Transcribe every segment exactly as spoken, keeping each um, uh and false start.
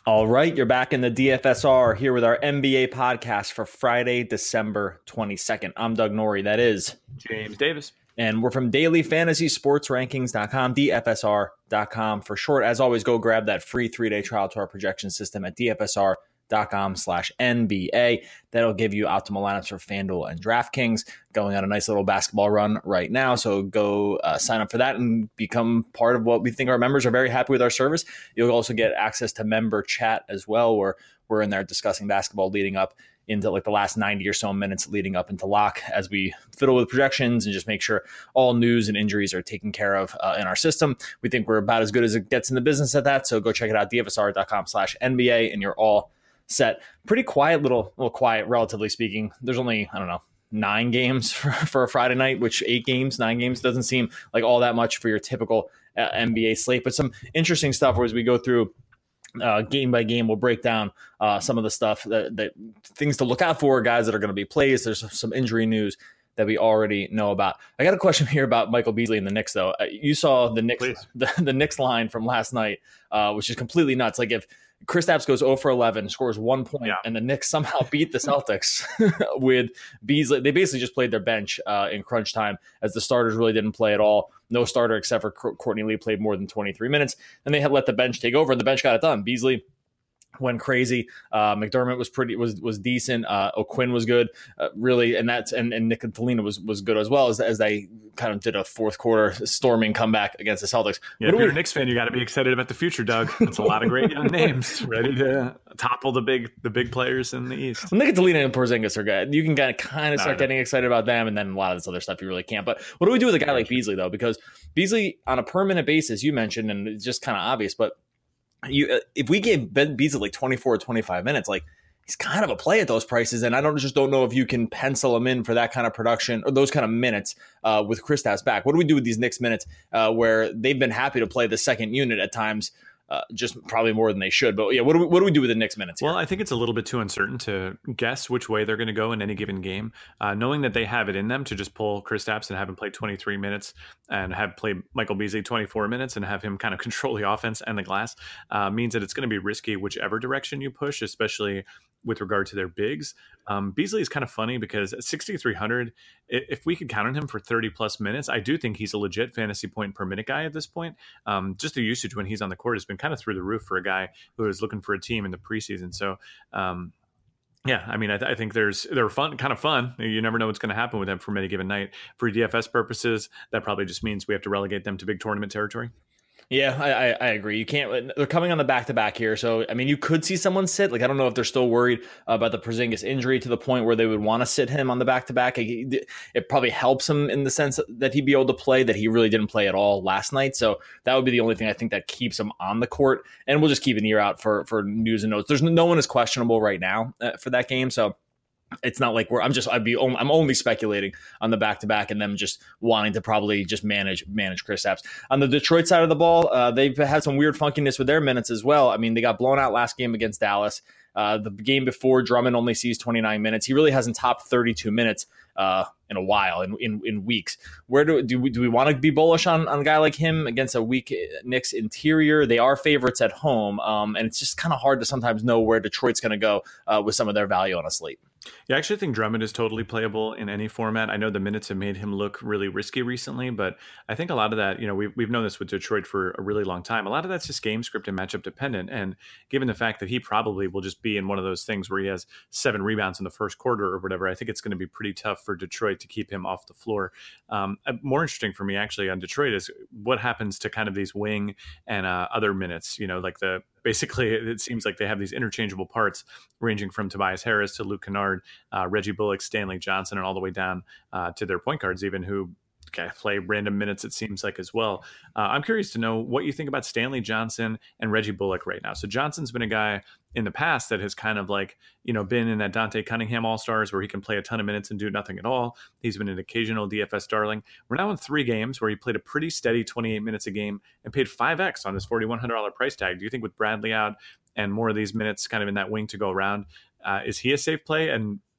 All right, you're back in the D F S R here with our N B A podcast for Friday, December twenty-second. I'm Doug Norrie. That is James Davis. And we're from daily fantasy sports rankings dot com, D F S R dot com for short. As always, go grab that free three-day trial to our projection system at D F S R dot com slash N B A. That'll give you optimal lineups for FanDuel and DraftKings. Going on a nice little basketball run right now. So go uh, sign up for that and become part of what we think our members are very happy with our service. You'll also get access to member chat as well, where we're in there discussing basketball leading up into like the last ninety or so minutes leading up into lock as we fiddle with projections and just make sure all news and injuries are taken care of uh, in our system. We think we're about as good as it gets in the business at that. So go check it out, D F S R dot com slash N B A, and you're all set. Pretty quiet little, little quiet, relatively speaking. There's only, I don't know, nine games for, for a Friday night, which eight games, nine games doesn't seem like all that much for your typical uh, N B A slate. But some interesting stuff as we go through uh, game by game. We'll break down uh, some of the stuff that, that things to look out for, guys that are going to be plays. There's some injury news that we already know about. I got a question here about Michael Beasley and the Knicks, though. Uh, you saw the Knicks, the, the Knicks line from last night, uh, which is completely nuts. Like if Kristaps goes zero for eleven, scores one point, yeah. and the Knicks somehow beat the Celtics with Beasley. They basically just played their bench uh, in crunch time, as the starters really didn't play at all. No starter except for Courtney Lee played more than twenty-three minutes, and they had let the bench take over, and the bench got it done. Beasley went crazy. Uh, McDermott was pretty was was decent. Uh, O'Quinn was good, uh, really, and that's and, and Nick Talina was was good as well as as they kind of did a fourth quarter storming comeback against the Celtics. Yeah, if you're we, a Knicks fan, you got to be excited about the future, Doug. It's a lot of great young names ready to topple the big the big players in the East. Well, Nick Talina and Porzingis are good. You can kind of kind of start no, getting excited about them, and then a lot of this other stuff you really can't. But what do we do with a guy like Beasley though? Because Beasley on a permanent basis, you mentioned, and it's just kind of obvious, but You, uh, if we gave Ben Beasley like twenty-four or twenty-five minutes, like he's kind of a play at those prices. And I don't just don't know if you can pencil him in for that kind of production or those kind of minutes uh, with Kristaps back. What do we do with these Knicks minutes uh, where they've been happy to play the second unit at times? Uh, just probably more than they should. But yeah, what do we, what do we do with the Knicks minutes here? Well, I think it's a little bit too uncertain to guess which way they're going to go in any given game. Uh, knowing that they have it in them to just pull Kristaps and have him play twenty-three minutes and have played Michael Beasley twenty-four minutes and have him kind of control the offense and the glass uh, means that it's going to be risky whichever direction you push, especially with regard to their bigs. Um, Beasley is kind of funny because at sixty-three hundred, if we could count on him for thirty plus minutes, I do think he's a legit fantasy point per minute guy at this point. Um, just the usage when he's on the court has been kind of through the roof for a guy who is looking for a team in the preseason. So, um, yeah, I mean, I, th- I think there's they're fun, kind of fun. You never know what's going to happen with them from any given night. For D F S purposes, that probably just means we have to relegate them to big tournament territory. Yeah, I, I, I agree. You can't. They're coming on the back to back here, so I mean, you could see someone sit. Like I don't know if they're still worried about the Porzingis injury to the point where they would want to sit him on the back to back. It probably helps him in the sense that he'd be able to play that he really didn't play at all last night. So that would be the only thing I think that keeps him on the court. And we'll just keep an ear out for for news and notes. There's no one is questionable right now uh, for that game, so. It's not like we're. I'm just. I'd be. I'm only speculating on the back to back, and them just wanting to probably just manage manage Kristaps on the Detroit side of the ball. Uh, they've had some weird funkiness with their minutes as well. I mean, they got blown out last game against Dallas. Uh, the game before, Drummond only sees twenty-nine minutes. He really hasn't topped thirty-two minutes uh, in a while, in, in in weeks. Where do do we do we want to be bullish on, on a guy like him against a weak Knicks interior? They are favorites at home, um, and it's just kind of hard to sometimes know where Detroit's going to go uh, with some of their value on a slate. Yeah, I actually think Drummond is totally playable in any format. I know the minutes have made him look really risky recently, but I think a lot of that, you know, we've, we've known this with Detroit for a really long time. A lot of that's just game script and matchup dependent. And given the fact that he probably will just be in one of those things where he has seven rebounds in the first quarter or whatever, I think it's going to be pretty tough for Detroit to keep him off the floor. Um, more interesting for me actually on Detroit is what happens to kind of these wing and uh, other minutes, you know, like the basically, it seems like they have these interchangeable parts ranging from Tobias Harris to Luke Kennard, uh, Reggie Bullock, Stanley Johnson, and all the way down uh, to their point guards even who play random minutes, it seems like, as well. Uh, I'm curious to know what you think about Stanley Johnson and Reggie Bullock right now. So Johnson's been a guy in the past that has kind of like, you know, been in that Dante Cunningham All-Stars where he can play a ton of minutes and do nothing at all. He's been an occasional D F S darling. We're now in three games where he played a pretty steady twenty-eight minutes a game and paid five X on his forty-one hundred dollars price tag. Do you think with Bradley out and more of these minutes kind of in that wing to go around, uh, is he a safe play? And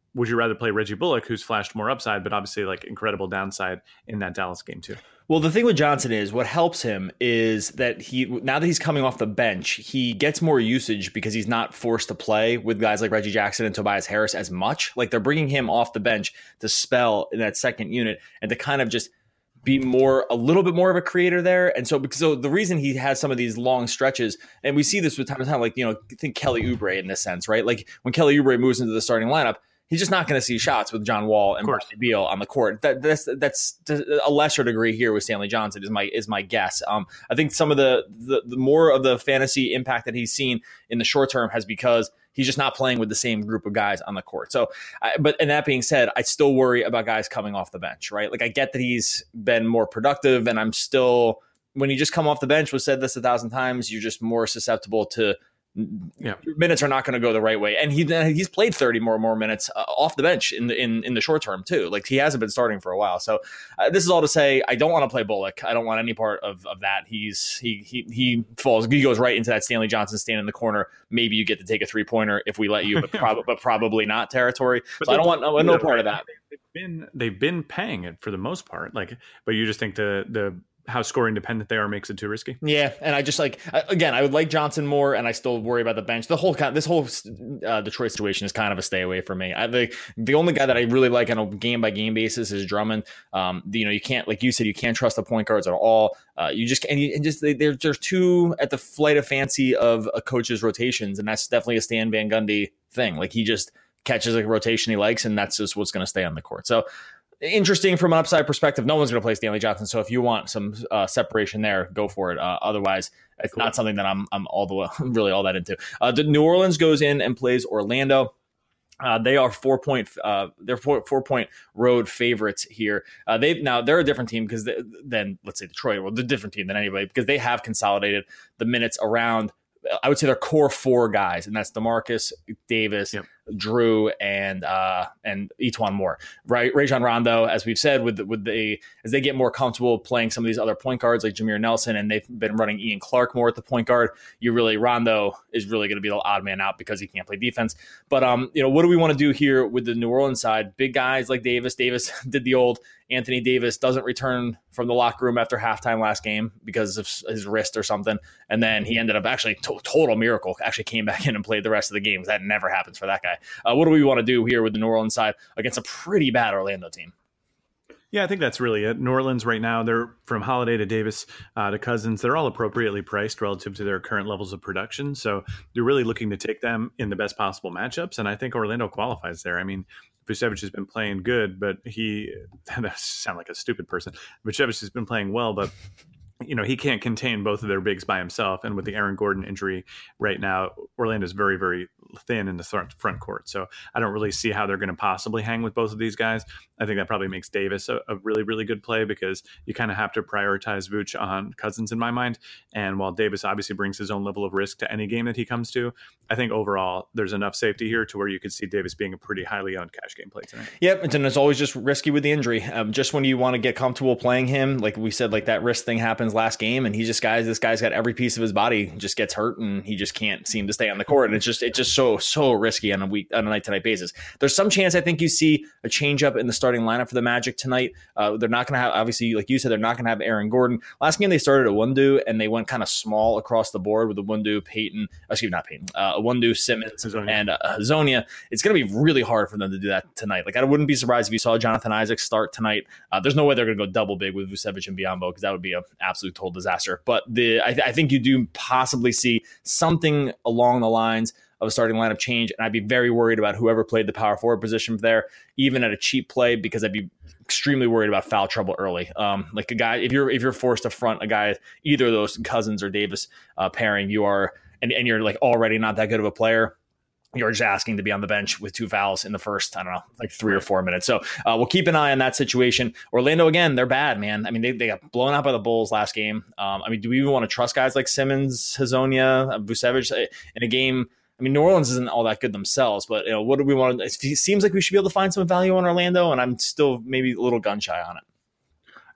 would you rather play Reggie Bullock, who's flashed more upside, but obviously like incredible downside in that Dallas game too? Well, the thing with Johnson is what helps him is that he now that he's coming off the bench, he gets more usage because he's not forced to play with guys like Reggie Jackson and Tobias Harris as much. Like they're bringing him off the bench to spell in that second unit and to kind of just be more, a little bit more of a creator there. And so, because so the reason he has some of these long stretches, and we see this with time to time, like, you know, think Kelly Oubre in this sense, right? Like when Kelly Oubre moves into the starting lineup, he's just not going to see shots with John Wall and Bradley Beal on the court. That, that's that's a lesser degree here with Stanley Johnson is my is my guess. Um, I think some of the, the the more of the fantasy impact that he's seen in the short term has because he's just not playing with the same group of guys on the court. So, I, but and that being said, I still worry about guys coming off the bench, right? Like I get that he's been more productive, and I'm still when you just come off the bench. We've said this a thousand times. You're just more susceptible to. Yeah. Your minutes are not going to go the right way, and he he's played thirty more more minutes uh, off the bench in the in in the short term too. Like he hasn't been starting for a while. So uh, this is all to say, I don't want to play Bullock. I don't want any part of, of that. He's he he he falls. He goes right into that Stanley Johnson stand in the corner. Maybe you get to take a three pointer if we let you, but prob- but probably not territory. But so I don't want no, no part of that. They've been they've been paying it for the most part. Like, but you just think the the. how scoring dependent they are makes it too risky. Yeah, and I just like again, I would like Johnson more, and I still worry about the bench. The whole kind, this whole uh, Detroit situation is kind of a stay away from me. I, the the only guy that I really like on a game by game basis is Drummond. Um, you know, you can't like you said, you can't trust the point guards at all. Uh, you just and, you, and just they, they're they're too at the flight of fancy of a coach's rotations, and that's definitely a Stan Van Gundy thing. Like he just catches a rotation he likes, and that's just what's going to stay on the court. So. Interesting from an upside perspective. No one's going to play Stanley Johnson, so if you want some uh, separation there, go for it. Uh, otherwise, it's cool. Not something that I'm I'm all the way really all that into. Uh, the New Orleans goes in and plays Orlando. Uh, they are four point. Uh, they're four, four point road favorites here. Uh, they now they're a different team because they, than let's say Detroit. Well, they're a different team than anybody because they have consolidated the minutes around. I would say their core four guys, and that's DeMarcus, Davis, yep. Drew, and uh, and Etuan Moore. Right, Rajon Rondo, as we've said, with with the as they get more comfortable playing some of these other point guards like Jameer Nelson, and they've been running Ian Clark more at the point guard. You really Rondo is really going to be the odd man out because he can't play defense. But um, you know, what do we want to do here with the New Orleans side? Big guys like Davis. Davis did the old. Anthony Davis doesn't return from the locker room after halftime last game because of his wrist or something. And then he ended up actually to- total miracle, actually came back in and played the rest of the games. That never happens for that guy. Uh, what do we want to do here with the New Orleans side against a pretty bad Orlando team? Yeah, I think that's really it. New Orleans right now, they're from Holiday to Davis uh, to Cousins. They're all appropriately priced relative to their current levels of production. So you're really looking to take them in the best possible matchups. And I think Orlando qualifies there. I mean, Vucevic has been playing good, but he that sound like a stupid person. Vucevic has been playing well, but you know, he can't contain both of their bigs by himself. And with the Aaron Gordon injury right now, Orlando is very, very thin in the front, front court. So I don't really see how they're going to possibly hang with both of these guys. I think that probably makes Davis a, a really, really good play because you kind of have to prioritize Vooch on Cousins in my mind. And while Davis obviously brings his own level of risk to any game that he comes to, I think overall there's enough safety here to where you could see Davis being a pretty highly owned cash game play tonight. Yep. And it's always just risky with the injury. Um, just when you want to get comfortable playing him, like we said, like that wrist thing happens last game and he just guys, this guy's got every piece of his body just gets hurt and he just can't seem to stay on the court. And it's just, it's just so, so risky on a week, on a night to night basis. There's some chance I think you see a change up in the starting lineup for the Magic tonight. Uh, they're not going to have, obviously, like you said, they're not going to have Aaron Gordon. Last game they started at Wundu and they went kind of small across the board with the Wundu, Peyton, excuse me, not Peyton, uh, Wundu, Simmons, Hazonia. and uh, Hazonia. It's going to be really hard for them to do that tonight. Like I wouldn't be surprised if you saw Jonathan Isaac start tonight. Uh, there's no way they're going to go double big with Vucevic and Biyombo because that would be an absolute total disaster. But the I, th- I think you do possibly see something along the lines of a starting lineup change, and I'd be very worried about whoever played the power forward position there, even at a cheap play, because I'd be extremely worried about foul trouble early. Um, like a guy, if you're if you're forced to front a guy, either of those Cousins or Davis uh, pairing, you are, and, and you're like already not that good of a player. You're just asking to be on the bench with two fouls in the first, I don't know, like three or four minutes. So uh, we'll keep an eye on that situation. Orlando, again, they're bad, man. I mean, they, they got blown out by the Bulls last game. Um, I mean, do we even want to trust guys like Simmons, Hazonia, Vucevic in a game? I mean, New Orleans isn't all that good themselves, but you know, what do we want to? It seems like we should be able to find some value on Orlando, and I'm still maybe a little gun shy on it.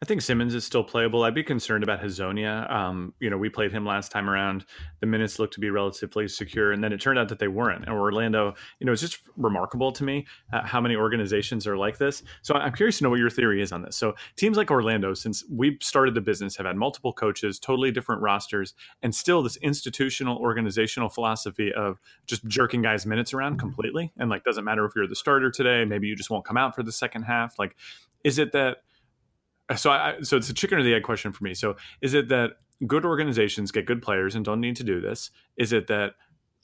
I think Simmons is still playable. I'd be concerned about Hezonja. Um, you know, we played him last time around. The minutes looked to be relatively secure, and then it turned out that they weren't. And Orlando, you know, it's just remarkable to me uh, how many organizations are like this. So I'm curious to know what your theory is on this. So teams like Orlando, since we started the business, have had multiple coaches, totally different rosters, and still this institutional organizational philosophy of just jerking guys' minutes around completely. And like, doesn't matter if you're the starter today, maybe you just won't come out for the second half. Like, is it that? So I, so it's a chicken or the egg question for me. So is it that good organizations get good players and don't need to do this? Is it that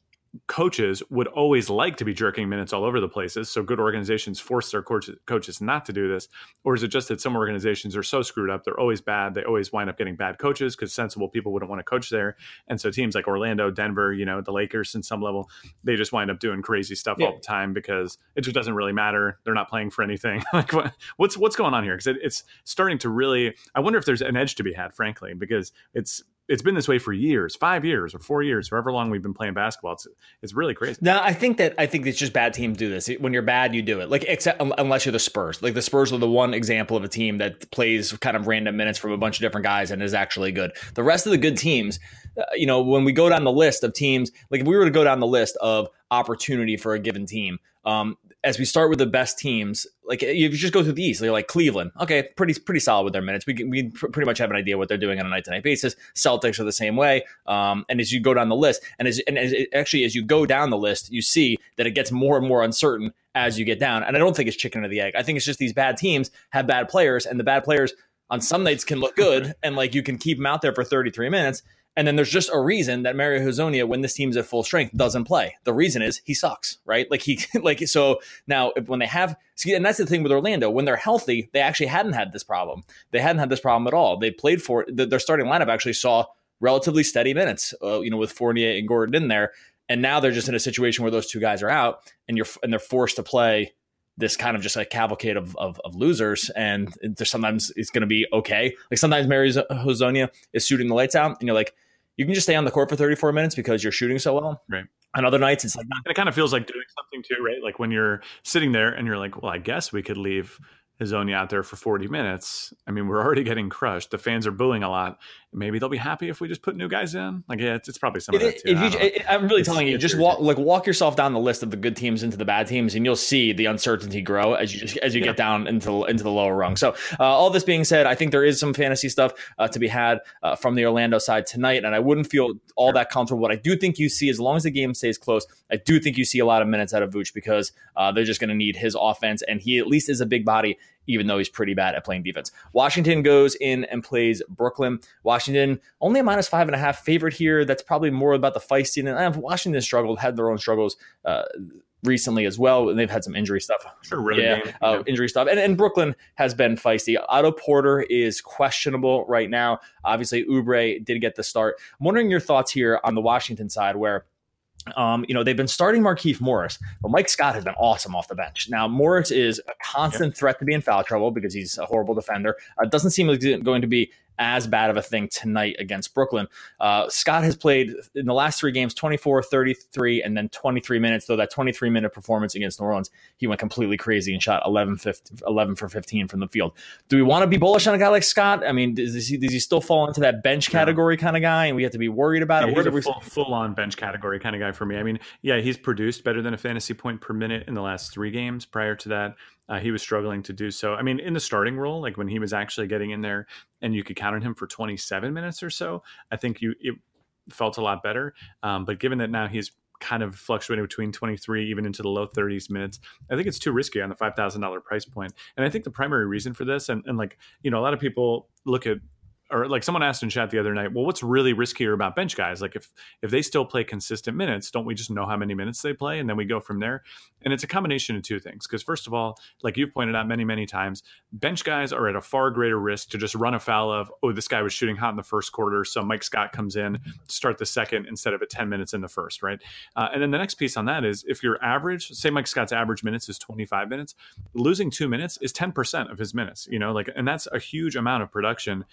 coaches would always like to be jerking minutes all over the places, so good organizations force their coaches, coaches not to do this? Or is it just that some organizations are so screwed up, they're always bad, they always wind up getting bad coaches because sensible people wouldn't want to coach there, and so teams like Orlando, Denver, you know, the Lakers in some level, they just wind up doing crazy stuff yeah. all the time because it just doesn't really matter, they're not playing for anything. Like what, what's what's going on here? Because it, it's starting to really, I wonder if there's an edge to be had, frankly, because it's it's been this way for years, five years or four years, however long we've been playing basketball. It's it's really crazy. No, I think that I think it's just bad teams do this. When you're bad, you do it. Like except unless you're the Spurs. Like the Spurs are the one example of a team that plays kind of random minutes from a bunch of different guys and is actually good. The rest of the good teams, uh, you know, when we go down the list of teams, like if we were to go down the list of opportunity for a given team, um, as we start with the best teams, like you just go through the East, you're like Cleveland, okay, pretty pretty solid with their minutes. We we pr- pretty much have an idea what they're doing on a night to night basis. Celtics are the same way. Um, and as you go down the list, and as and as it, actually as you go down the list, you see that it gets more and more uncertain as you get down. And I don't think it's chicken or the egg. I think it's just these bad teams have bad players, and the bad players on some nights can look good, and like you can keep them out there for thirty-three minutes. And then there's just a reason that Mario Hezonja, when this team's at full strength, doesn't play. The reason is he sucks, right? Like he, like so now if, when they have, see, and that's the thing with Orlando. When they're healthy, they actually hadn't had this problem. They hadn't had this problem at all. They played for their starting lineup actually saw relatively steady minutes, uh, you know, with Fournier and Gordon in there. And now they're just in a situation where those two guys are out, and you're and they're forced to play this kind of just like cavalcade of, of, of losers. And there's sometimes it's going to be okay. Like sometimes Mario Hezonja is shooting the lights out and you're like, you can just stay on the court for thirty-four minutes because you're shooting so well. Right. On other nights, it's like, not- and it kind of feels like doing something too, right? Like when you're sitting there and you're like, well, I guess we could leave Hezonja out there for forty minutes. I mean, we're already getting crushed. The fans are booing a lot. Maybe they'll be happy if we just put new guys in. Like, yeah, it's, it's probably some of that too. If you, it, I'm really it's, telling you, just walk like walk yourself down the list of the good teams into the bad teams, and you'll see the uncertainty grow as you just as you yeah. get down into into the lower rung. So, uh, all this being said, I think there is some fantasy stuff uh, to be had uh, from the Orlando side tonight, and I wouldn't feel all sure. that comfortable. What I do think you see, as long as the game stays close, I do think you see a lot of minutes out of Vooch because uh, they're just going to need his offense, and he at least is a big body, even though he's pretty bad at playing defense. Washington goes in and plays Brooklyn. Washington only a minus five and a half favorite here. That's probably more about the feisty. And Washington struggled, had their own struggles uh, recently as well. And they've had some injury stuff. Sure, really yeah, game, uh, yeah. injury stuff. And, and Brooklyn has been feisty. Otto Porter is questionable right now. Obviously, Oubre did get the start. I'm wondering your thoughts here on the Washington side where Um, you know, they've been starting Markieff Morris, but Mike Scott has been awesome off the bench. Now, Morris is a constant yep. threat to be in foul trouble because he's a horrible defender. It uh, doesn't seem like it's going to be as bad of a thing tonight against Brooklyn. Uh, Scott has played in the last three games, twenty-four, thirty-three, and then twenty-three minutes. Though that twenty-three minute performance against New Orleans, he went completely crazy and shot eleven, fifteen, eleven for fifteen from the field. Do we want to be bullish on a guy like Scott? I mean, does he, does he still fall into that bench category yeah. kind of guy, and we have to be worried about yeah, it? He's a full, full-on bench category kind of guy for me. I mean, yeah, he's produced better than a fantasy point per minute in the last three games. Prior to that, Uh, he was struggling to do so. I mean, in the starting role, like when he was actually getting in there and you could count on him for twenty-seven minutes or so, I think you it felt a lot better. Um, but given that now he's kind of fluctuating between twenty-three, even into the low thirties minutes, I think it's too risky on the five thousand dollars price point. And I think the primary reason for this, and, and like, you know, a lot of people look at, or like someone asked in chat the other night, well, what's really riskier about bench guys? Like if if they still play consistent minutes, don't we just know how many minutes they play and then we go from there? And it's a combination of two things. Because first of all, like you've pointed out many, many times, bench guys are at a far greater risk to just run afoul of, oh, this guy was shooting hot in the first quarter, so Mike Scott comes in to start the second instead of at ten minutes in the first, right? Uh, and then the next piece on that is if your average, say Mike Scott's average minutes is twenty-five minutes, losing two minutes is ten percent of his minutes, you know, like, and that's a huge amount of production left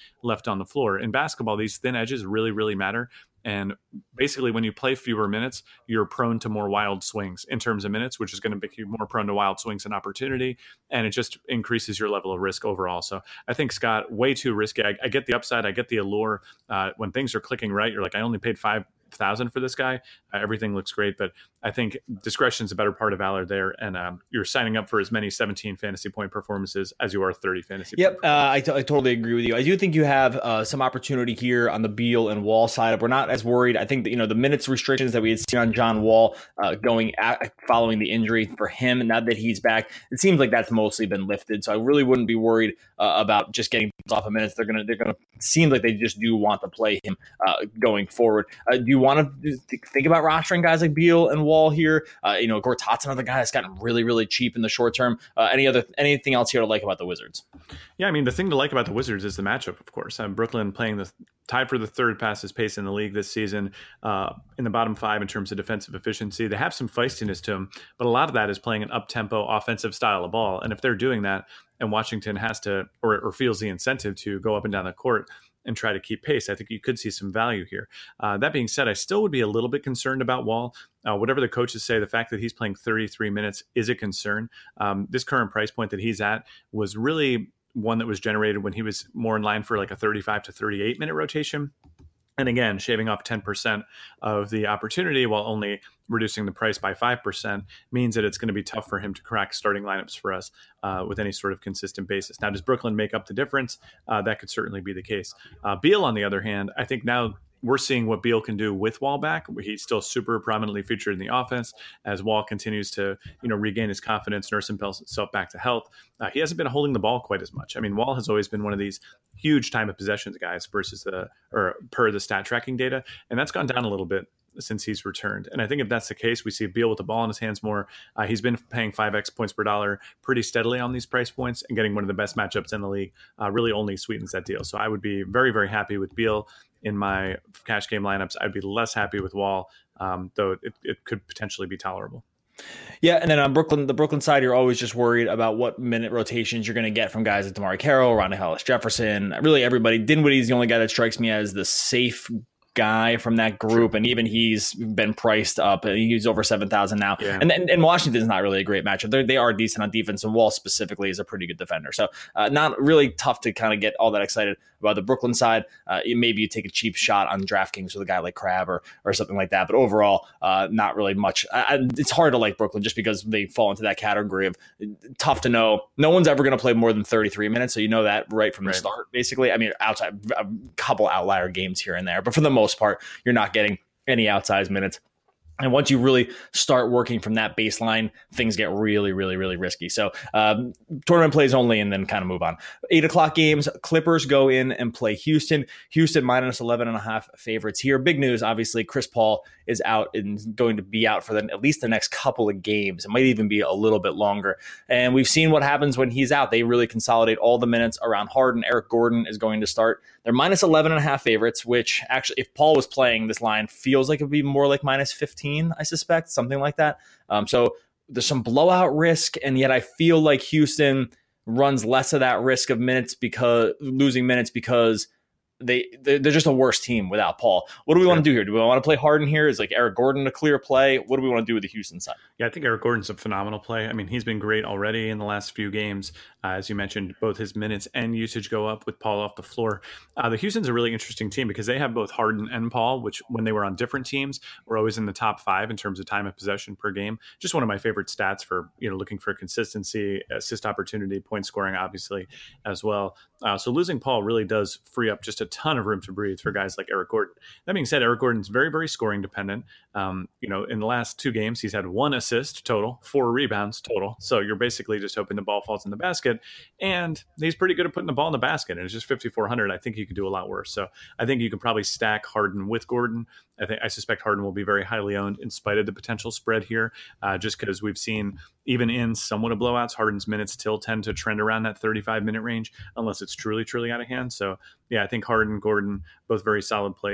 left on the floor. In basketball, these thin edges really, really matter. And basically, when you play fewer minutes, you're prone to more wild swings in terms of minutes, which is going to make you more prone to wild swings and opportunity. And it just increases your level of risk overall. So I think Scott, way too risky. I, I get the upside. I get the allure. Uh, when things are clicking right, you're like, I only paid five thousand for this guy. Uh, everything looks great, but I think discretion is a better part of valor there. And um, you're signing up for as many seventeen fantasy point performances as you are thirty fantasy. Yep, uh, I, t- I totally agree with you. I do think you have uh, some opportunity here on the Beal and Wall side. We're not as worried. I think that, you know, the minutes restrictions that we had seen on John Wall uh, going at, following the injury for him, and now that he's back, it seems like that's mostly been lifted. So I really wouldn't be worried uh, about just getting off of minutes. They're gonna they're gonna seem like they just do want to play him uh, going forward. Uh, do you want to think about rostering guys like Beal and Wall here? Uh, you know, Gortat's another guy that's gotten really, really cheap in the short term. Uh, any other anything else here to like about the Wizards? Yeah, I mean, the thing to like about the Wizards is the matchup, of course. Um, Brooklyn playing the tied for the third fastest pace in the league this season, uh, in the bottom five in terms of defensive efficiency. They have some feistiness to them, but a lot of that is playing an up-tempo offensive style of ball. And if they're doing that, and Washington has to or, or feels the incentive to go up and down the court and try to keep pace, I think you could see some value here. Uh, that being said, I still would be a little bit concerned about Wall. Uh, whatever the coaches say, the fact that he's playing thirty-three minutes is a concern. Um, this current price point that he's at was really one that was generated when he was more in line for like a thirty-five to thirty-eight minute rotation. And again, shaving off ten percent of the opportunity while only reducing the price by five percent means that it's going to be tough for him to crack starting lineups for us uh, with any sort of consistent basis. Now, does Brooklyn make up the difference? Uh, that could certainly be the case. Uh, Beal, on the other hand, I think now we're seeing what Beal can do with Wall back. He's still super prominently featured in the offense as Wall continues to, you know, regain his confidence, nurse himself back to health. Uh, he hasn't been holding the ball quite as much. I mean, Wall has always been one of these huge time of possessions guys versus the or per the stat tracking data, and that's gone down a little bit since he's returned. And I think if that's the case, we see Beal with the ball in his hands more. Uh, he's been paying five x points per dollar pretty steadily on these price points and getting one of the best matchups in the league. Uh, really only sweetens that deal. So I would be very, very happy with Beal in my cash game lineups. I'd be less happy with Wall, um, though it, it could potentially be tolerable. Yeah, and then on Brooklyn, the Brooklyn side, you're always just worried about what minute rotations you're going to get from guys like DeMarre Carroll, Rondae Hollis-Jefferson, really everybody. Dinwiddie's the only guy that strikes me as the safe guy from that group, and even he's been priced up. He's over seven thousand now. Yeah. And, and and Washington's not really a great matchup. They're, they are decent on defense, and Wall specifically is a pretty good defender. So uh, not really tough to kind of get all that excited about the Brooklyn side. Uh, maybe you take a cheap shot on DraftKings with a guy like Crab or or something like that. But overall, uh, not really much. I, it's hard to like Brooklyn just because they fall into that category of tough to know. No one's ever going to play more than thirty-three minutes, so you know that right from the right. start, basically. I mean, outside a couple outlier games here and there, but for the most part, you're not getting any outsized minutes. And once you really start working from that baseline, things get really, really, really risky. So um, tournament plays only, and then kind of move on. Eight o'clock games, Clippers go in and play Houston. Houston minus eleven and a half favorites here. Big news, obviously, Chris Paul is out and going to be out for the, at least the next couple of games. It might even be a little bit longer. And we've seen what happens when he's out. They really consolidate all the minutes around Harden. Eric Gordon is going to start. They're minus eleven and a half favorites, which actually, if Paul was playing, this line feels like it would be more like minus fifteen, I suspect, something like that. Um, so there's some blowout risk, and yet I feel like Houston runs less of that risk of minutes because losing minutes because they they're just a worse team without Paul. What do we sure. want to do here? Do we want to play Harden here? Is like Eric Gordon a clear play? What do we want to do with the Houston side? Yeah, I think Eric Gordon's a phenomenal play. I mean, he's been great already in the last few games. Uh, as you mentioned, both his minutes and usage go up with Paul off the floor. Uh, the Houston's a really interesting team because they have both Harden and Paul, which when they were on different teams were always in the top five in terms of time of possession per game. Just one of my favorite stats for, you know, looking for consistency, assist opportunity, point scoring, obviously, as well. Uh, so losing Paul really does free up just a ton of room to breathe for guys like Eric Gordon. That being said, Eric Gordon's very, very scoring dependent. Um, you know, in the last two games, he's had one assist total, four rebounds total. So you're basically just hoping the ball falls in the basket. And he's pretty good at putting the ball in the basket. And it's just fifty-four hundred. I think you could do a lot worse. So I think you can probably stack Harden with Gordon. I think I suspect Harden will be very highly owned in spite of the potential spread here, uh, just because we've seen even in somewhat of blowouts, Harden's minutes still tend to trend around that thirty-five minute range, unless it's truly, truly out of hand. So yeah, I think Harden, Gordon, both very solid plays.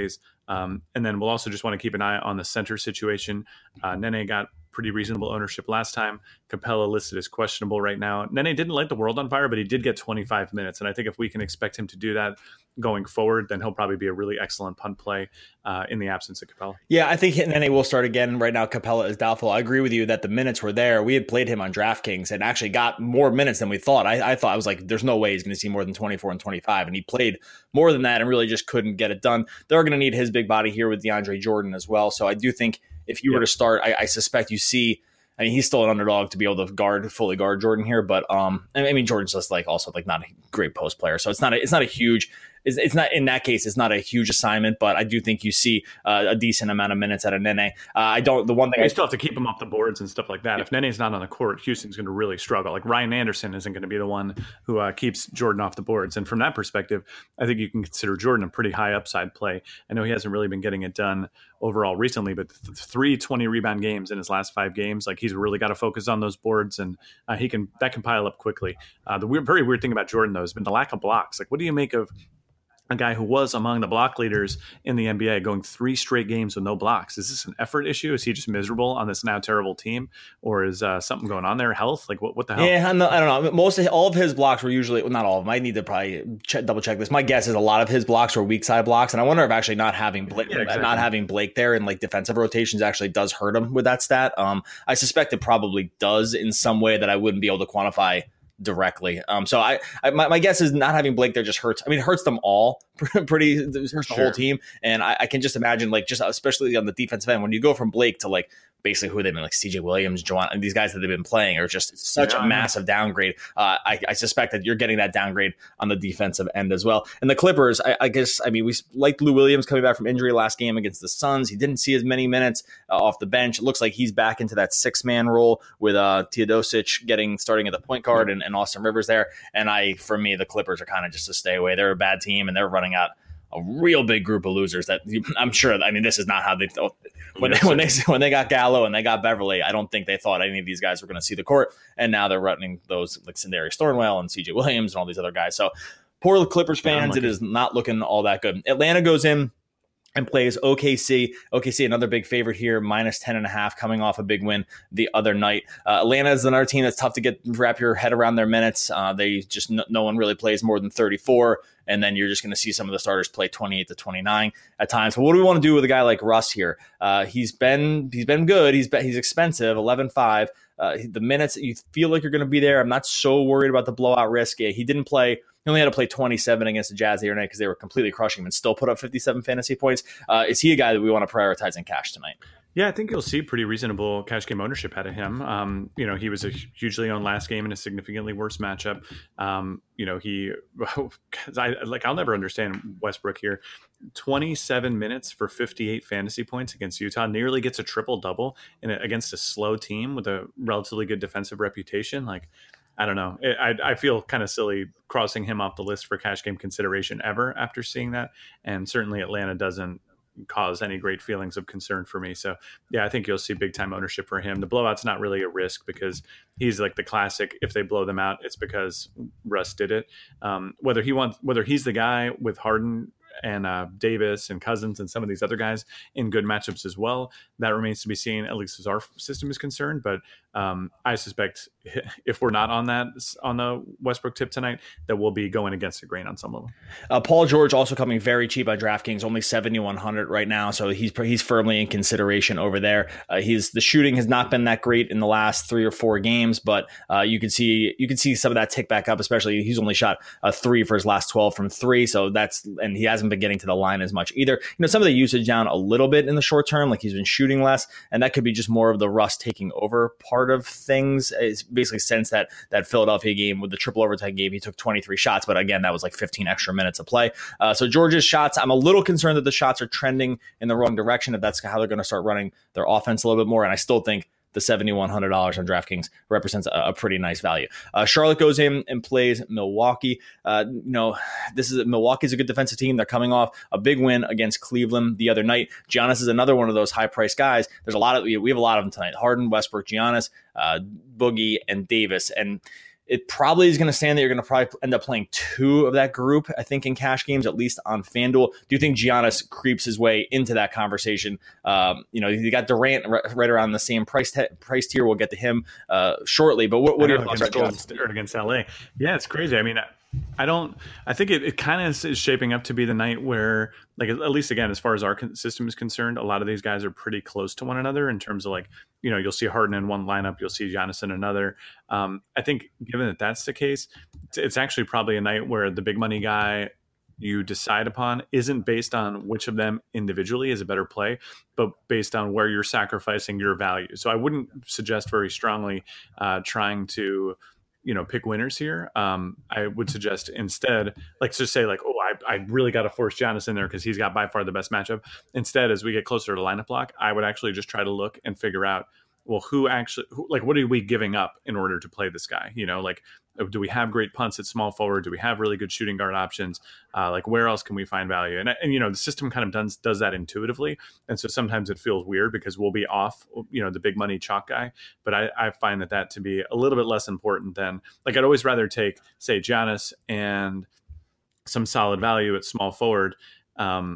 Um, and then we'll also just want to keep an eye on the center situation. Uh, Nene got pretty reasonable ownership last time. Capella listed as questionable right now. Nene didn't light the world on fire, but he did get twenty-five minutes. And I think if we can expect him to do that going forward, then he'll probably be a really excellent punt play uh, in the absence of Capella. Yeah, I think Nene will start again. Right now, Capella is doubtful. I agree with you that the minutes were there. We had played him on DraftKings and actually got more minutes than we thought. I, I thought I was like, there's no way he's going to see more than twenty-four and twenty-five. And he played more than that and really just couldn't get it done. They're going to need his big body here with DeAndre Jordan as well. So I do think if you yep. were to start, I, I suspect you see, I mean, he's still an underdog to be able to guard, fully guard Jordan here. But um, I mean, Jordan's just like also like not a great post player. So it's not, a, it's not a huge, it's, it's not in that case, it's not a huge assignment, but I do think you see uh, a decent amount of minutes out of Nene. Uh, I don't, the one thing you I still have to keep him off the boards and stuff like that. If Nene's not on the court, Houston's going to really struggle. Like Ryan Anderson isn't going to be the one who uh, keeps Jordan off the boards. And from that perspective, I think you can consider Jordan a pretty high upside play. I know he hasn't really been getting it done overall recently, but th- three twenty rebound games in his last five games, like he's really got to focus on those boards, and uh, he can, that can pile up quickly. Uh, the weird, very weird thing about Jordan though has been the lack of blocks. Like, what do you make of a guy who was among the block leaders in the N B A going three straight games with no blocks? Is this an effort issue? Is he just miserable on this now terrible team, or is uh, something going on there? Health? Like what? What the hell? Yeah, I don't know. Most of all of his blocks were usually, well, not all of them. I need to probably check, double check this. My guess is a lot of his blocks were weak side blocks, and I wonder if actually not having Blake, yeah, exactly. not having Blake there in like defensive rotations actually does hurt him with that stat. Um, I suspect it probably does in some way that I wouldn't be able to quantify directly. Um, so I, I my, my guess is not having Blake there just hurts. I mean, it hurts them all pretty, it hurts the sure. whole team. And I, I can just imagine like just especially on the defensive end, when you go from Blake to like basically who they've been like C J Williams, Juwan, and these guys that they've been playing are just such yeah, a massive downgrade. Uh, I, I suspect that you're getting that downgrade on the defensive end as well. And the Clippers, I, I guess, I mean, we liked Lou Williams coming back from injury last game against the Suns. He didn't see as many minutes uh, off the bench. It looks like he's back into that six man role with uh, Teodosic getting starting at the point guard and, and Austin Rivers there. And I, for me, the Clippers are kind of just to stay away. They're a bad team and they're running out a real big group of losers that I'm sure. I mean, this is not how they thought when they, when they when they got Gallo and they got Beverly. I don't think they thought any of these guys were going to see the court, and now they're running those like Sindarius Thornwell and C J Williams and all these other guys. So poor Clippers fans, it is not looking all that good. Atlanta goes in and plays O K C. O K C, another big favorite here, minus ten and a half, coming off a big win the other night. Uh, Atlanta is another team that's tough to get wrap your head around their minutes. Uh, they just no, no one really plays more than thirty-four. And then you're just going to see some of the starters play twenty-eight to twenty-nine at times. So what do we want to do with a guy like Russ here? Uh, he's been he's been good. He's been, he's expensive, eleven five. Uh, the minutes you feel like you're going to be there. I'm not so worried about the blowout risk. Yeah, he didn't play. He only had to play twenty-seven against the Jazz the other night because they were completely crushing him and still put up fifty-seven fantasy points. Uh, is he a guy that we want to prioritize in cash tonight? Yeah, I think you'll see pretty reasonable cash game ownership out of him. Um, you know, he was a hugely owned last game in a significantly worse matchup. Um, you know, he, I like, I'll never understand Westbrook here. twenty-seven minutes for fifty-eight fantasy points against Utah, nearly gets a triple double in a, against a slow team with a relatively good defensive reputation. Like, I don't know. I, I feel kind of silly crossing him off the list for cash game consideration ever after seeing that. And certainly Atlanta doesn't cause any great feelings of concern for me. So yeah, I think you'll see big time ownership for him. The blowout's not really a risk because he's like the classic, if they blow them out, it's because Russ did it. Um, whether he wants, whether he's the guy with Harden and uh, Davis and Cousins and some of these other guys in good matchups as well, that remains to be seen, at least as our system is concerned. But um, I suspect if we're not on that, on the Westbrook tip tonight, that we'll be going against the grain on some level. Uh, Paul George also coming very cheap on DraftKings, only seventy-one hundred right now. So he's he's firmly in consideration over there. Uh, he's the shooting has not been that great in the last three or four games, but uh, you can see you can see some of that tick back up, especially he's only shot a three for his last twelve from three. So that's, and he hasn't been getting to the line as much either. You know, some of the usage down a little bit in the short term, like he's been shooting less, and that could be just more of the Russ taking over part of things. It's basically since that that Philadelphia game with the triple overtime game, he took twenty-three shots, but again, that was like fifteen extra minutes of play. Uh, so George's shots, I'm a little concerned that the shots are trending in the wrong direction, if that's how they're going to start running their offense a little bit more. And I still think the seventy-one hundred dollars on DraftKings represents a, a pretty nice value. Uh, Charlotte goes in and plays Milwaukee. Uh, you know, this is Milwaukee's a good defensive team. They're coming off a big win against Cleveland the other night. Giannis is another one of those high priced guys. There's a lot of we have a lot of them tonight. Harden, Westbrook, Giannis, uh, Boogie, and Davis. And it probably is going to stand that you're going to probably end up playing two of that group, I think, in cash games, at least on FanDuel. Do you think Giannis creeps his way into that conversation? Um, you know, you got Durant right around the same price t- price tier. We'll get to him uh, shortly. But what, what are your thoughts against Golden State or against L A? Yeah, it's crazy. I mean, I, I don't. I think it, it kind of is shaping up to be the night where, like, at least again, as far as our system is concerned, a lot of these guys are pretty close to one another in terms of, like, you know, you'll see Harden in one lineup, you'll see Giannis in another. Um, I think given that that's the case, it's, it's actually probably a night where the big money guy you decide upon isn't based on which of them individually is a better play, but based on where you're sacrificing your value. So I wouldn't suggest very strongly uh, trying to, you know, pick winners here. Um, I would suggest instead, let's just say like, oh, I, I really got to force Giannis in there because he's got by far the best matchup. Instead, as we get closer to lineup block, I would actually just try to look and figure out, well, who actually, who, like, what are we giving up in order to play this guy? You know, like, do we have great punts at small forward? Do we have really good shooting guard options? Uh, like, where else can we find value? And, and, you know, the system kind of does, does that intuitively. And so sometimes it feels weird because we'll be off, you know, the big money chalk guy. But I, I find that that to be a little bit less important than, like, I'd always rather take, say, Giannis and some solid value at small forward, um,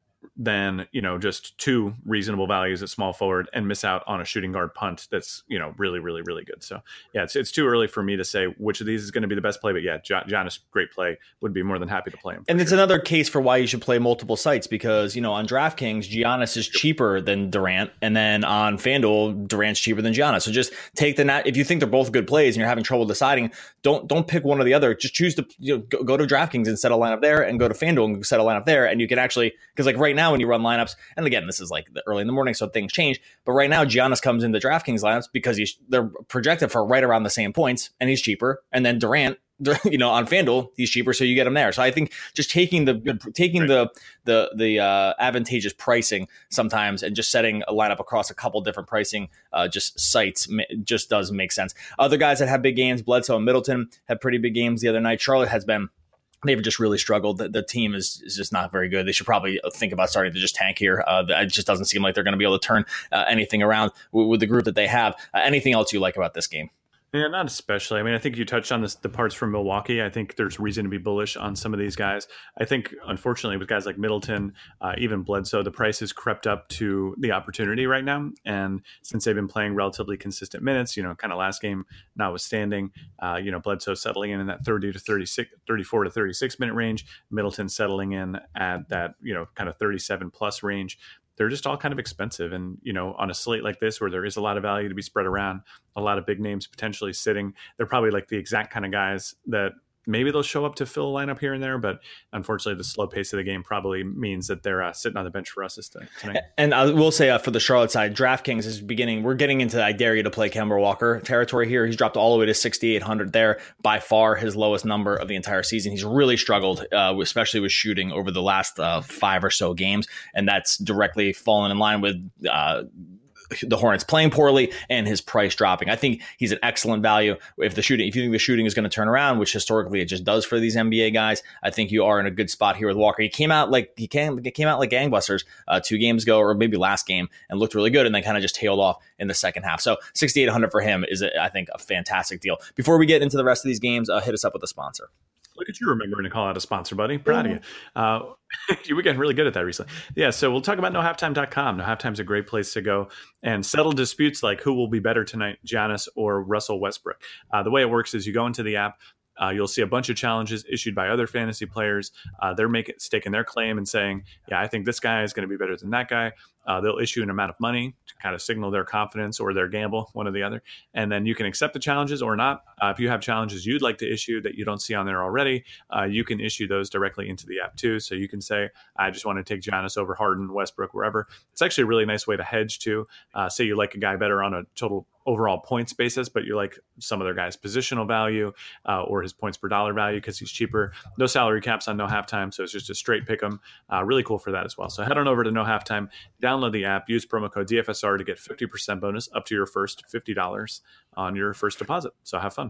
than, you know, just two reasonable values at small forward and miss out on a shooting guard punt that's, you know, really, really, really good. So yeah, it's it's too early for me to say which of these is going to be the best play, but yeah, Giannis, great play, would be more than happy to play him. And it's sure. another case for why you should play multiple sites because, you know, on DraftKings, Giannis is cheaper than Durant, and then on FanDuel, Durant's cheaper than Giannis. So just take the nat. If you think they're both good plays and you're having trouble deciding, don't don't pick one or the other. Just choose to, you know, go, go to DraftKings and set a lineup there, and go to FanDuel and set a lineup there, and you can actually, because like right now when you run lineups, and again, this is like early in the morning, so things change. But right now, Giannis comes into DraftKings lineups because he's they're projected for right around the same points, and he's cheaper. And then Durant, you know, on FanDuel, he's cheaper, so you get him there. So I think just taking the taking the the the uh, advantageous pricing sometimes and just setting a lineup across a couple different pricing uh, just sites just does make sense. Other guys that have big games, Bledsoe and Middleton had pretty big games the other night. Charlotte has been. They've just really struggled. The, the team is, is just not very good. They should probably think about starting to just tank here. Uh, it just doesn't seem like they're going to be able to turn uh, anything around with, with the group that they have. Uh, anything else you like about this game? Yeah, not especially. I mean, I think you touched on this, the parts from Milwaukee. I think there's reason to be bullish on some of these guys. I think, unfortunately, with guys like Middleton, uh, even Bledsoe, the price has crept up to the opportunity right now. And since they've been playing relatively consistent minutes, you know, kind of last game notwithstanding, uh, you know, Bledsoe settling in in that thirty to thirty-six, thirty-four to thirty-six minute range, Middleton settling in at that, you know, kind of thirty-seven plus range. They're just all kind of expensive. And, you know, on a slate like this, where there is a lot of value to be spread around, a lot of big names potentially sitting, they're probably like the exact kind of guys that maybe they'll show up to fill a lineup here and there. But unfortunately, the slow pace of the game probably means that they're uh, sitting on the bench for us this tonight. And I will say uh, for the Charlotte side, DraftKings is beginning. We're getting into I dare you to play Kemba Walker territory here. He's dropped all the way to sixty-eight hundred there, by far his lowest number of the entire season. He's really struggled, uh, especially with shooting over the last uh, five or so games. And that's directly fallen in line with uh, the Hornets playing poorly and his price dropping. I think he's an excellent value. If the shooting, if you think the shooting is going to turn around, which historically it just does for these N B A guys, I think you are in a good spot here with Walker. He came out like he came, he came out like gangbusters uh, two games ago, or maybe last game, and looked really good, and then kind of just tailed off in the second half. So sixty-eight hundred for him is, a, I think, a fantastic deal. Before we get into the rest of these games, uh, hit us up with a sponsor. Look at you remembering to call out a sponsor, buddy. Proud of you. Uh, you were getting really good at that recently. Yeah, so we'll talk about no halftime dot com. No Halftime is a great place to go and settle disputes like who will be better tonight, Giannis or Russell Westbrook. Uh, the way it works is you go into the app. Uh, you'll see a bunch of challenges issued by other fantasy players. Uh, they're making staking their claim and saying, yeah, I think this guy is going to be better than that guy. Uh, they'll issue an amount of money to kind of signal their confidence or their gamble, one or the other. And then you can accept the challenges or not. Uh, if you have challenges you'd like to issue that you don't see on there already, uh, you can issue those directly into the app too. So you can say, I just want to take Giannis over Harden, Westbrook, wherever. It's actually a really nice way to hedge too. Uh, say you like a guy better on a total overall points basis, but you like some other guy's positional value uh, or his points per dollar value because he's cheaper. No salary caps on No Halftime, so it's just a straight pick 'em. Uh, really cool for that as well. So head on over to No Halftime, download the app, use promo code D F S R to get fifty percent bonus up to your first fifty dollars on your first deposit. So have fun.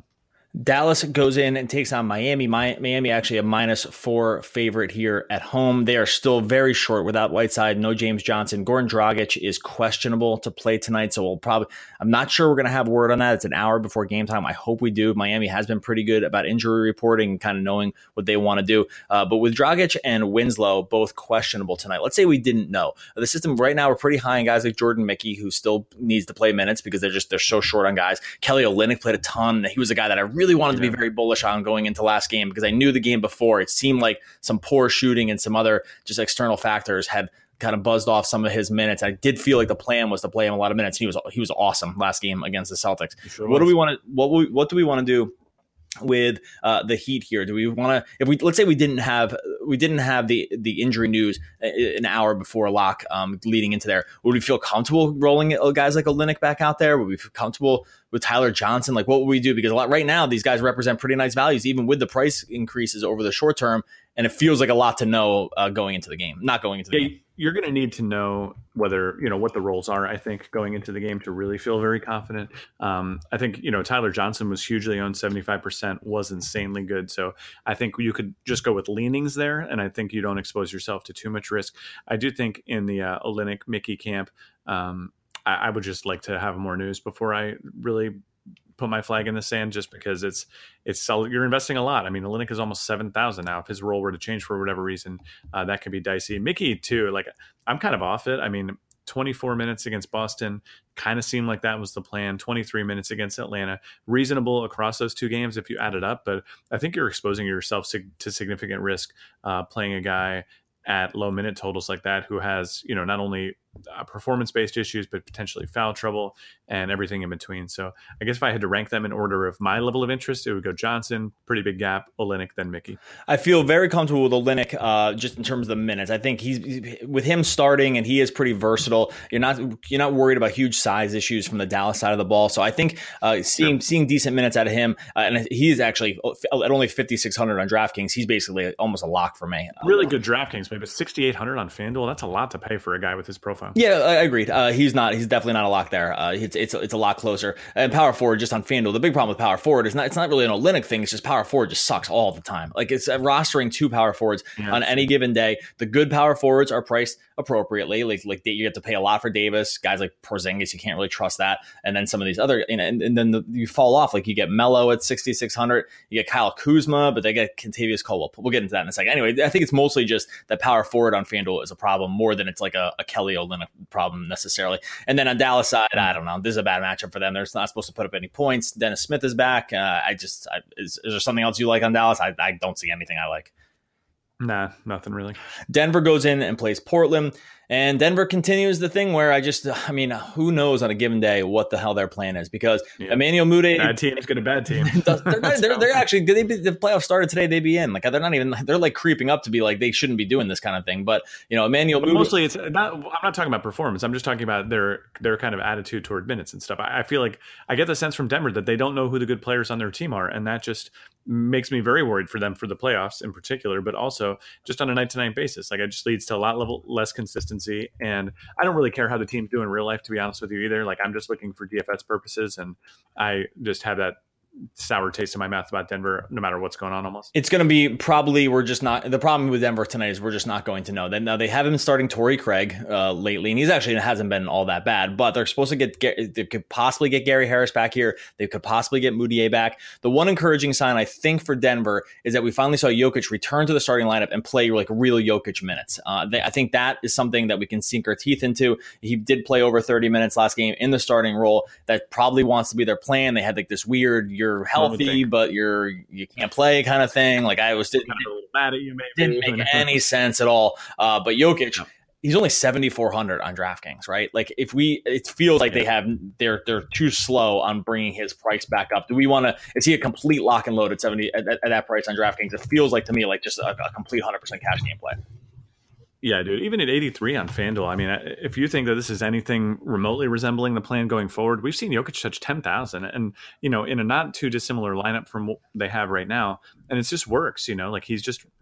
Dallas goes in and takes on Miami. Miami actually a minus four favorite here at home. They are still very short without Whiteside, no James Johnson. Goran Dragic is questionable to play tonight, so we'll probably, I'm not sure we're going to have word on that. It's an hour before game time. I hope we do. Miami has been pretty good about injury reporting and kind of knowing what they want to do. Uh, but with Dragic and Winslow both questionable tonight, let's say we didn't know. The system right now, we're pretty high on guys like Jordan Mickey, who still needs to play minutes because they're just, they're so short on guys. Kelly Olynyk played a ton. He was a guy that I really wanted to be very bullish on going into last game because I knew the game before it seemed like some poor shooting and some other just external factors had kind of buzzed off some of his minutes. I did feel like the plan was to play him a lot of minutes. He was he was awesome last game against the Celtics. Sure what was. do we want to what we, what do we want to do with uh, the Heat here? Do we want to, if we, let's say we didn't have, we didn't have the, the injury news an hour before lock um, leading into there, would we feel comfortable rolling guys like Olynyk back out there? Would we feel comfortable with Tyler Johnson? Like, what would we do? Because a lot right now, these guys represent pretty nice values, even with the price increases over the short term. And it feels like a lot to know uh, going into the game, not going into the yeah, game. You're going to need to know whether, you know, what the roles are, I think, going into the game to really feel very confident. Um, I think, you know, Tyler Johnson was hugely owned, seventy-five percent, was insanely good. So I think you could just go with leanings there. And I think you don't expose yourself to too much risk. I do think in the uh, Olynyk Mickey camp, um, I, I would just like to have more news before I really put my flag in the sand, just because it's it's you're investing a lot. I mean, Olynyk is almost seven thousand now. If his role were to change for whatever reason, uh, that could be dicey. Mickey too. Like, I'm kind of off it. I mean, twenty-four minutes against Boston kind of seemed like that was the plan. twenty-three minutes against Atlanta, reasonable across those two games if you add it up. But I think you're exposing yourself sig- to significant risk uh, playing a guy at low minute totals like that, who has, you know, not only uh, performance-based issues, but potentially foul trouble and everything in between. So I guess if I had to rank them in order of my level of interest, it would go Johnson, pretty big gap, Olynyk, then Mickey. I feel very comfortable with Olynyk uh, just in terms of the minutes. I think he's with him starting, and he is pretty versatile. You're not you're not worried about huge size issues from the Dallas side of the ball. So I think uh, seeing yeah. seeing decent minutes out of him, uh, and he's actually at only fifty-six hundred on DraftKings. He's basically almost a lock for me. Really good DraftKings, maybe sixty-eight hundred on FanDuel. That's a lot to pay for a guy with his profile. Yeah, I agreed. Uh, he's not. He's definitely not a lock there. Uh, it's it's it's a lot closer. And power forward just on FanDuel. The big problem with power forward is not. It's not really an Olynyk thing. It's just power forward just sucks all the time. Like, it's uh, rostering two power forwards yeah, on any given day. The good power forwards are priced appropriately. Like like you get to pay a lot for Davis. Guys like Porzingis, you can't really trust that. And then some of these other, you know, and, and then the, you fall off. Like, you get Melo at sixty-six hundred. You get Kyle Kuzma, but they get Kentavious Caldwell. We'll get into that in a second. Anyway, I think it's mostly just that power forward on FanDuel is a problem more than it's like a, a Kelly Olynyk problem necessarily. And then on Dallas side, I don't know. This is a bad matchup for them. They're not supposed to put up any points. Dennis Smith is back. Uh, I just I, is, is there something else you like on Dallas? I, I don't see anything I like. Nah, nothing really. Denver goes in and plays Portland. And Denver continues the thing where I just, I mean, who knows on a given day what the hell their plan is, because yeah. Emmanuel Mudiay, bad team is good, a bad team. they're, they're, they're, they're actually, they be, the playoffs started today, they'd be in. Like, they're not even, they're like creeping up to be like, they shouldn't be doing this kind of thing. But, you know, Emmanuel Mudiay, mostly it's not, I'm not talking about performance. I'm just talking about their, their kind of attitude toward minutes and stuff. I, I feel like I get the sense from Denver that they don't know who the good players on their team are. And that just makes me very worried for them for the playoffs in particular, but also just on a night to night basis. Like, it just leads to a lot level less consistency. And I don't really care how the teams do in real life, to be honest with you, either. Like, I'm just looking for D F S purposes, and I just have that sour taste in my mouth about Denver, no matter what's going on almost. It's going to be probably, we're just not, the problem with Denver tonight is we're just not going to know. Then now they have him starting Torrey Craig uh, lately, and he's actually hasn't been all that bad, but they're supposed to get, they could possibly get Gary Harris back here. They could possibly get Mudiay back. The one encouraging sign, I think, for Denver is that we finally saw Jokic return to the starting lineup and play like real Jokic minutes. Uh, they, I think that is something that we can sink our teeth into. He did play over thirty minutes last game in the starting role. That probably wants to be their plan. They had like this weird, you're healthy, but you're you can't play kind of thing. Like, I was didn't, kind of a little mad at you, maybe. Didn't make any sense at all. Uh, but Jokic, no. He's only seventy-four hundred on DraftKings, right? Like, if we, it feels like they have they're they're too slow on bringing his price back up. Do we want to? Is he a complete lock and load at seventy at, at that price on DraftKings? It feels like to me like just a, a complete one hundred percent cash game play. Yeah, dude. Even at eighty-three on FanDuel, I mean, if you think that this is anything remotely resembling the plan going forward, we've seen Jokic touch ten thousand, and, you know, in a not too dissimilar lineup from what they have right now, and it just works. You know, like, he's just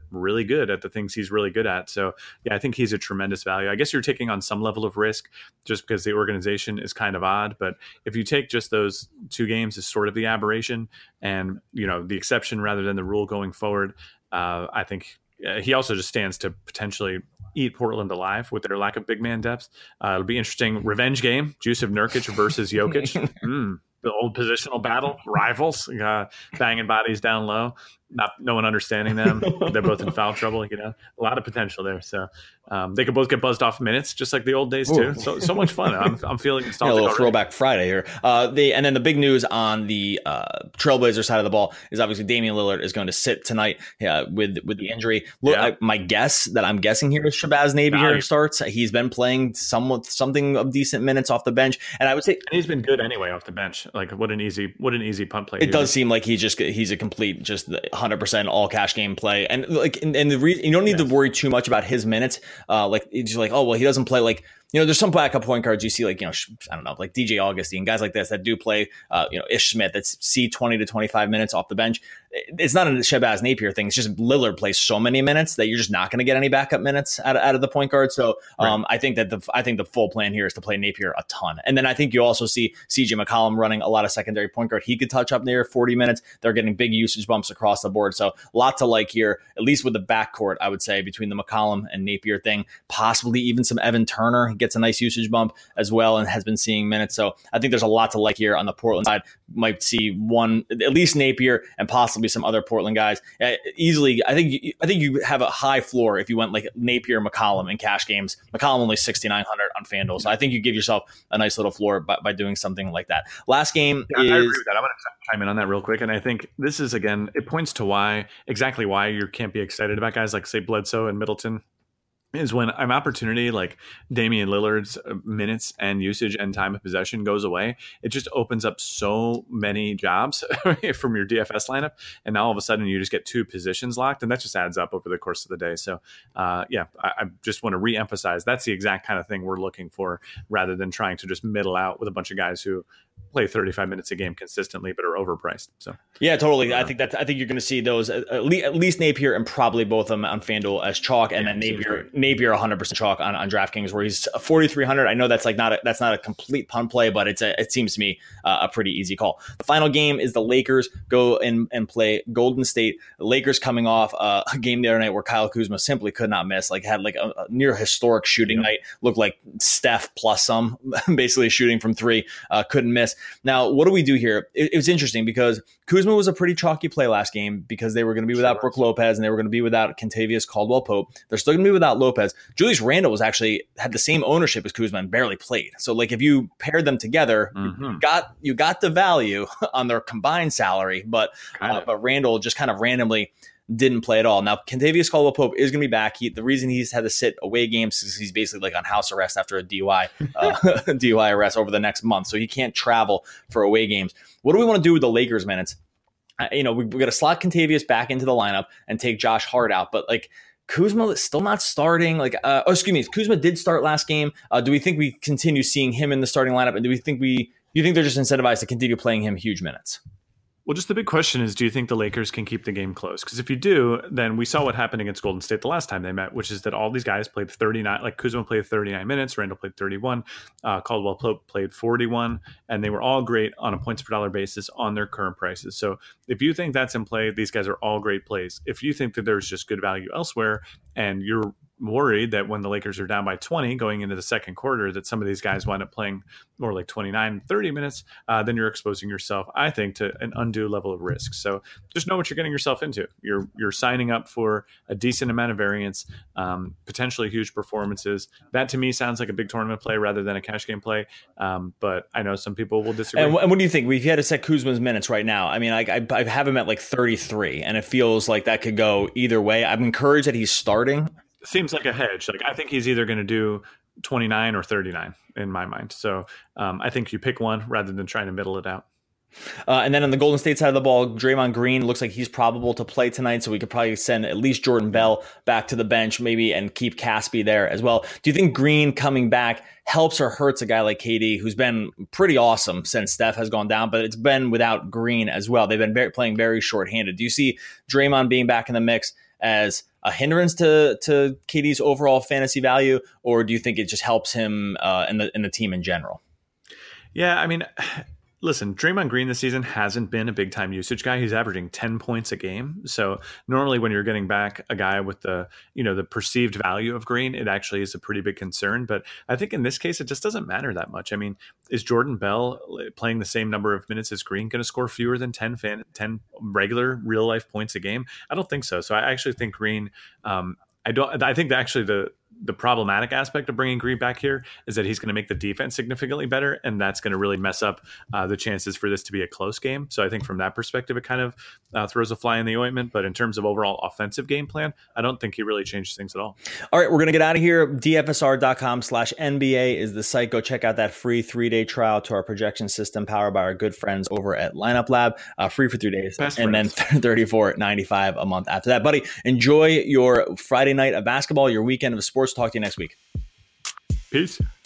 really good at the things he's really good at. So yeah, I think he's a tremendous value. I guess you're taking on some level of risk just because the organization is kind of odd. But if you take just those two games as sort of the aberration and, you know, the exception rather than the rule going forward, uh, I think uh, he also just stands to potentially eat Portland alive with their lack of big man depth. Uh, it'll be interesting. Revenge game, Jusuf Nurkic versus Jokic. mm, the old positional battle, rivals, uh, banging bodies down low, not no one understanding them. They're both in foul trouble. You know, a lot of potential there. So um, they could both get buzzed off minutes, just like the old days too. Ooh. So so much fun. I'm I'm feeling nostalgic. Yeah, a little already. Throwback Friday here. Uh, the and then the big news on the uh, Trailblazer side of the ball is obviously Damian Lillard is going to sit tonight uh, with with the injury. Look, yeah. I, my guess that I'm guessing here is Shabazz Napier nah, starts. He's been playing somewhat something of decent minutes off the bench, and I would say and he's been good anyway off the bench. Like what an easy what an easy punt play. It does seem like he just he's a complete just one hundred percent all cash game play, and like and, and the reason you don't need yes. to worry too much about his minutes. Uh, like it's like oh well he doesn't play like. You know, there's some backup point guards you see, like, you know, I don't know, like D J Augustine, guys like this that do play, uh, you know, Ish Smith, that's see twenty to twenty-five minutes off the bench. It's not a Shabazz Napier thing. It's just Lillard plays so many minutes that you're just not going to get any backup minutes out of, out of the point guard. So um, right. I think that the I think the full plan here is to play Napier a ton. And then I think you also see C J McCollum running a lot of secondary point guard. He could touch up near forty minutes. They're getting big usage bumps across the board. So lots to like here, at least with the backcourt, I would say, between the McCollum and Napier thing, possibly even some Evan Turner. He gets a nice usage bump as well and has been seeing minutes. So I think there's a lot to like here on the Portland side. Might see one, at least Napier and possibly some other Portland guys. Uh, easily, I think you, I think you have a high floor if you went like Napier, McCollum in cash games. McCollum only sixty-nine hundred on FanDuel. So I think you give yourself a nice little floor by, by doing something like that. Last game yeah, is... I agree with that. I'm going to chime in on that real quick. And I think this is, again, it points to why, exactly why you can't be excited about guys like, say, Bledsoe and Middleton. Is when an opportunity like Damian Lillard's minutes and usage and time of possession goes away, it just opens up so many jobs from your D F S lineup. And now all of a sudden you just get two positions locked, and that just adds up over the course of the day. So uh, yeah, I, I just want to reemphasize that's the exact kind of thing we're looking for rather than trying to just middle out with a bunch of guys who play thirty-five minutes a game consistently but are overpriced. So yeah, totally. I think that I think you're going to see those at least, at least Napier and probably both of them on FanDuel as chalk, and yeah, then Napier Napier one hundred percent chalk on, on DraftKings where he's forty-three hundred. I know that's like not a, that's not a complete punt play, but it's a, it seems to me uh, a pretty easy call. The final game is the Lakers go and, and play Golden State. The Lakers coming off uh, a game the other night where Kyle Kuzma simply could not miss, like had like a, a near historic shooting yeah. night, looked like Steph plus some, basically shooting from three, uh, couldn't miss. Now, what do we do here? It, it was interesting because Kuzma was a pretty chalky play last game because they were going to be without sure. Brook Lopez and they were going to be without Kentavious Caldwell-Pope. They're still going to be without Lopez. Julius Randle was actually had the same ownership as Kuzma and barely played. So, like, if you paired them together, mm-hmm. you got you got the value on their combined salary, but uh, but Randle just kind of randomly didn't play at all. Now, Kentavious Caldwell-Pope is going to be back. He, the reason he's had to sit away games is he's basically like on house arrest after a D U I uh, D U I arrest over the next month, so he can't travel for away games. What do we want to do with the Lakers minutes? Uh, you know, we, we got to slot Kentavious back into the lineup and take Josh Hart out, but like Kuzma is still not starting. Like, uh, oh, excuse me, Kuzma did start last game. Uh, do we think we continue seeing him in the starting lineup, and do we think we? Do you think they're just incentivized to continue playing him huge minutes? Well, just the big question is, do you think the Lakers can keep the game close? Because if you do, then we saw what happened against Golden State the last time they met, which is that all these guys played thirty-nine, like Kuzma played thirty-nine minutes, Randall played thirty-one, uh, Caldwell-Pope played forty-one, and they were all great on a points per dollar basis on their current prices. So if you think that's in play, these guys are all great plays. If you think that there's just good value elsewhere and you're worried that when the Lakers are down by twenty going into the second quarter that some of these guys wind up playing more like twenty-nine, thirty minutes, uh, then you're exposing yourself, I think, to an undue level of risk. So just know what you're getting yourself into. You're you're signing up for a decent amount of variance, um, potentially huge performances. That to me sounds like a big tournament play rather than a cash game play. Um, but I know some people will disagree. And, and what do you think? We've had to set Kuzma's minutes right now. I mean, I, I, I have him at like thirty-three, and it feels like that could go either way. I'm encouraged that he's starting. Seems like a hedge. Like I think he's either going to do twenty-nine or thirty-nine in my mind. So um, I think you pick one rather than trying to middle it out. Uh, and then on the Golden State side of the ball, Draymond Green looks like he's probable to play tonight, so we could probably send at least Jordan Bell back to the bench, maybe, and keep Caspi there as well. Do you think Green coming back helps or hurts a guy like K D, who's been pretty awesome since Steph has gone down, but it's been without Green as well? They've been very, playing very shorthanded. Do you see Draymond being back in the mix as a hindrance to to K D's overall fantasy value, or do you think it just helps him uh, and the and the team in general? Yeah, I mean, listen, Draymond Green this season hasn't been a big time usage guy. He's averaging ten points a game. So normally when you're getting back a guy with the, you know, the perceived value of Green, it actually is a pretty big concern. But I think in this case, it just doesn't matter that much. I mean, is Jordan Bell playing the same number of minutes as Green going to score fewer than ten, fan, ten regular real life points a game? I don't think so. So I actually think Green, um, I don't, I think that actually the, the problematic aspect of bringing Green back here is that he's going to make the defense significantly better, and that's going to really mess up uh, the chances for this to be a close game. So I think from that perspective, it kind of uh, throws a fly in the ointment. But in terms of overall offensive game plan, I don't think he really changed things at all. All right, we're going to get out of here. D F S R dot com slash N B A is the site. Go check out that free three-day trial to our projection system powered by our good friends over at Lineup Lab. Uh, free for three days Best and friends. then thirty-four ninety-five a month after that. Buddy, enjoy your Friday night of basketball, your weekend of sports. Talk to you next week. Peace.